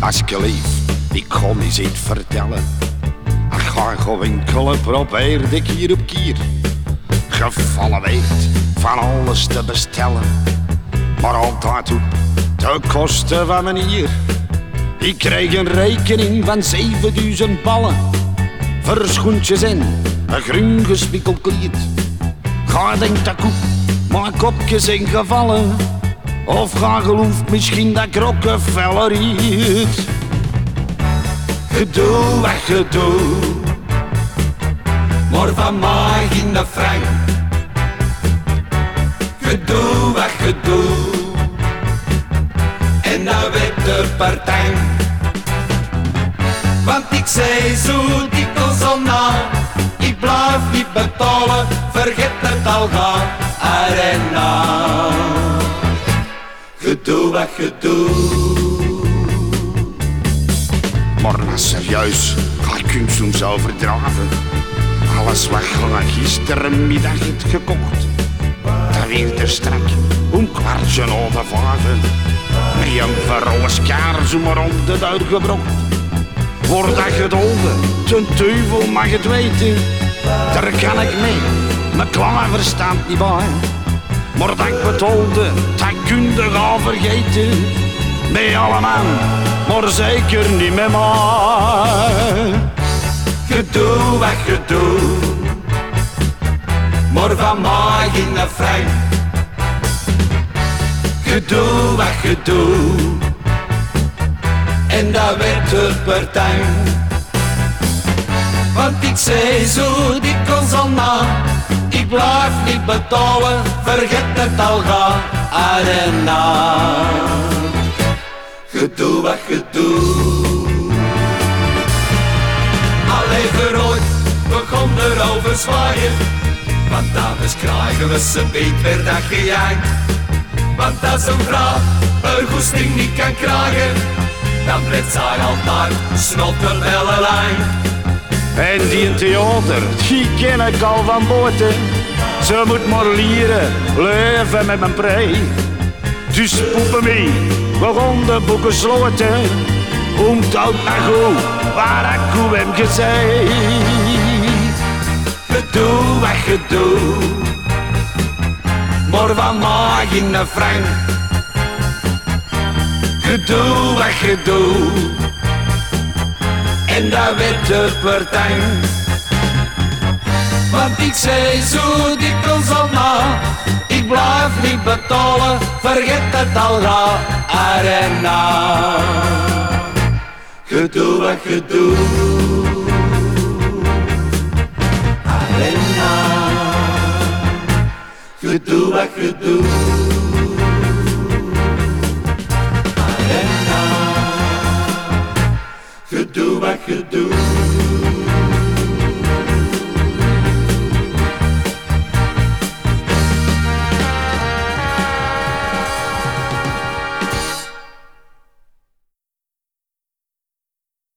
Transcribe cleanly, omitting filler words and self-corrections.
ik kon eens iets vertellen. Ik ga gewoon winkelen, probeerde ik hier op kier. Gevallen werd van alles te bestellen, maar altijd op de kosten van mijn hier. Ik kreeg een rekening van 7000 ballen, voor schoentjes en een groen gespikkeld kleed. Ga denkt dat ik op mijn kopje zijn gevallen, of ga gelooft misschien dat ik Rockefeller riet. Gedoe, weg gedoe, maar van mij geen frank. Gedoe, weg gedoe, en dan werd de partij. Want ik zei zo dikwijls al na, ik blijf niet betalen, vergeet het al gaan, arena. Gedoe, weg gedoe. Maar nou serieus, ga ik kunt soms overdrijven. Alles wat ik gisterenmiddag heb gekocht, dat werd er strak om 5:15. Met een verrolle kaars om rond de deur gebrokt. Word dat gedolven, ten duivel mag het weten. Daar kan ik mee, mijn klaar verstaat niet bij. Maar dat ik betolde, dat kun je gaan vergeten. Met allemaal, maar zeker niet met mij. Gedoe, weg gedoe, maar van mij geen frank. Gedoe, weg gedoe, en dat werd de partij. Want ik zei zo dikwijls al na, ik blijf niet betalen, vergeet het al gaan, arena. Gedoe, weg gedoe. Allee verrooid, begon erover zwaaien, want anders krijgen we ze beet per dag gejaagd. Want als een vrouw een goesting niet kan krijgen, dan blijft zij altijd snotter wel alleen. En die in theater, die ken ik al van boten. Ze moet maar leren, leven met mijn prei. Dus poepen mee, begon de boeken sloten. Onthoud maar goed, waar ik goed heb gezegd. Gedoe, weg gedoe, maar van mij geen frank. Gedoe, weg gedoe, en dat werd de partij. Want ik zei zo dikwijls al na, ik blijf niet betalen, vergeet het al gaan, arena. Gedoe, weg gedoe, arena. Gedoe, weg gedoe, arena. Gedoe, weg gedoe.